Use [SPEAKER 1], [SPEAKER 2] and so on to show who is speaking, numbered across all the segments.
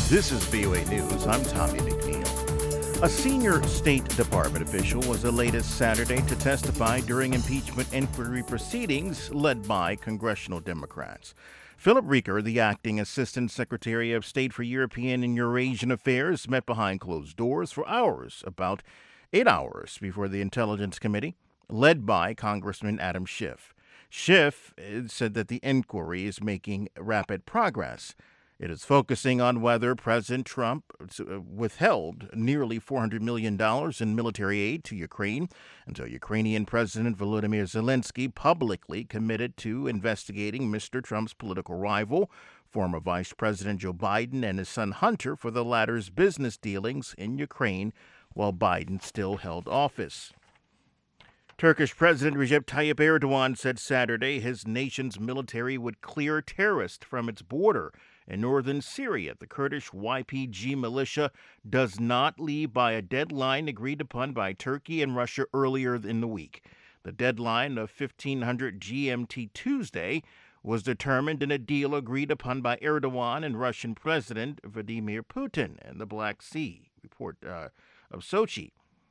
[SPEAKER 1] This is VOA News. I'm Tommy McNeil. A senior State Department official was the latest Saturday to testify during impeachment inquiry proceedings led by congressional Democrats. Philip Reker, the acting Assistant Secretary of State for European and Eurasian Affairs, met behind closed doors for hours, about 8 hours before the Intelligence Committee, led by Congressman Adam Schiff. Schiff said that the inquiry is making rapid progress. It is focusing on whether President Trump withheld nearly $400 million in military aid to Ukraine until Ukrainian President Volodymyr Zelensky publicly committed to investigating Mr. Trump's political rival, former Vice President Joe Biden, and his son Hunter for the latter's business dealings in Ukraine while Biden still held office. Turkish President Recep Tayyip Erdogan said Saturday his nation's military would clear terrorists from its border in northern Syria. The Kurdish YPG militia does not leave by a deadline agreed upon by Turkey and Russia earlier in the week. The deadline of 1500 GMT Tuesday was determined in a deal agreed upon by Erdogan and Russian President Vladimir Putin in the Black Sea. Report of Sochi.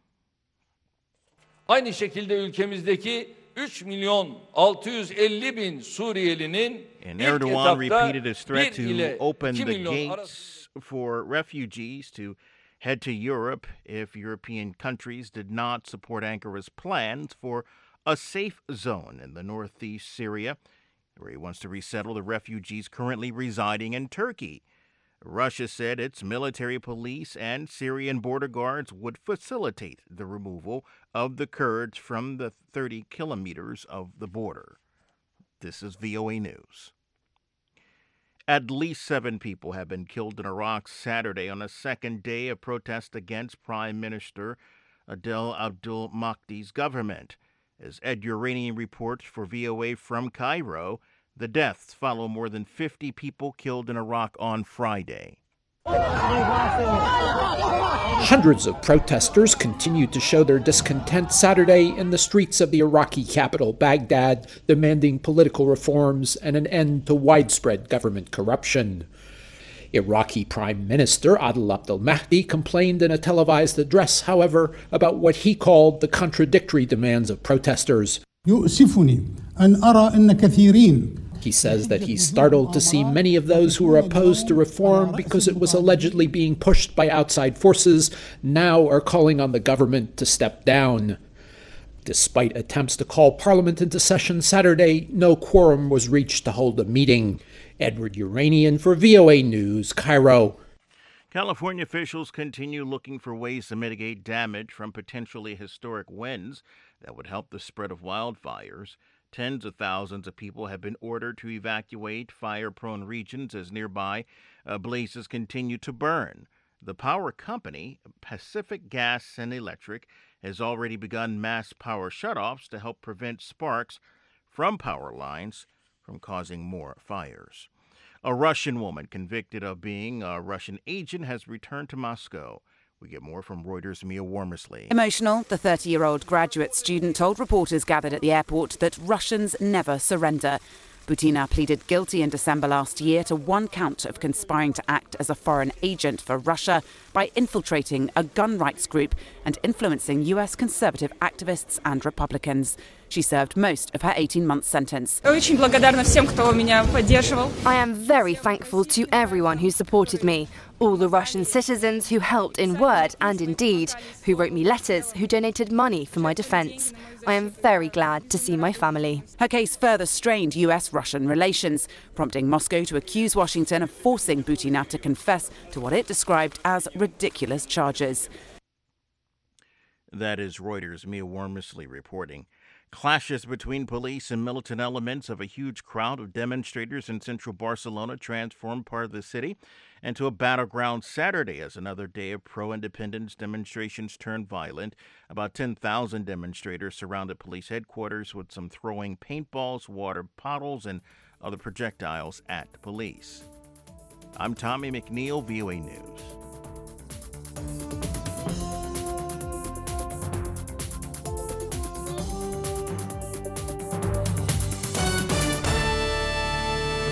[SPEAKER 2] Aynı şekilde ülkemizdeki 3 milyon 650 bin Suriyelinin
[SPEAKER 1] And
[SPEAKER 2] ilk
[SPEAKER 1] Erdogan
[SPEAKER 2] etapta
[SPEAKER 1] repeated his threat
[SPEAKER 2] 1 ile
[SPEAKER 1] to open
[SPEAKER 2] 2
[SPEAKER 1] the
[SPEAKER 2] milyon
[SPEAKER 1] gates for refugees to head to Europe if European countries did not support Ankara's plans for a safe zone in the northeast Syria, where he wants to resettle the refugees currently residing in Turkey. Russia said its military police and Syrian border guards would facilitate the removal of the Kurds from the 30 kilometers of the border. This is VOA News. At least 7 people have been killed in Iraq Saturday on a second day of protest against Prime Minister Adel Abdul Mahdi's government. As Ed Uranian reports for VOA from Cairo, the deaths follow more than 50 people killed in Iraq on Friday.
[SPEAKER 3] Hundreds of protesters continued to show their discontent Saturday in the streets of the Iraqi capital, Baghdad, demanding political reforms and an end to widespread government corruption. Iraqi Prime Minister Adel Abdul Mahdi complained in a televised address, however, about what he called the contradictory demands of protesters.
[SPEAKER 4] يؤسفني أن أرى أن كثيرين.
[SPEAKER 3] He says that he's startled to see many of those who were opposed to reform because it was allegedly being pushed by outside forces now are calling on the government to step down. Despite attempts to call Parliament into session Saturday, no quorum was reached to hold a meeting. Edward Uranian for VOA News, Cairo.
[SPEAKER 1] California officials continue looking for ways to mitigate damage from potentially historic winds that would help the spread of wildfires. Tens of thousands of people have been ordered to evacuate fire-prone regions as nearby blazes continue to burn. The power company, Pacific Gas and Electric, has already begun mass power shutoffs to help prevent sparks from power lines from causing more fires. A Russian woman convicted of being a Russian agent has returned to Moscow. We get more from Reuters' Mia Wormersley.
[SPEAKER 5] Emotional, the 30-year-old graduate student told reporters gathered at the airport that Russians never surrender. Butina pleaded guilty in December last year to 1 count of conspiring to act as a foreign agent for Russia by infiltrating a gun rights group and influencing US conservative activists and Republicans. She served most of her 18-month sentence.
[SPEAKER 6] I am very thankful to everyone who supported me, all the Russian citizens who helped in word and in deed, who wrote me letters, who donated money for my defence. I am very glad to see my family.
[SPEAKER 5] Her case further strained US-Russian relations, prompting Moscow to accuse Washington of forcing Butina to confess to what it described as ridiculous charges.
[SPEAKER 1] That is Reuters' Mia Wormersley reporting. Clashes between police and militant elements of a huge crowd of demonstrators in central Barcelona transformed part of the city into a battleground Saturday as another day of pro-independence demonstrations turned violent. About 10,000 demonstrators surrounded police headquarters with some throwing paintballs, water bottles, and other projectiles at police. I'm Tommy McNeil, VOA News.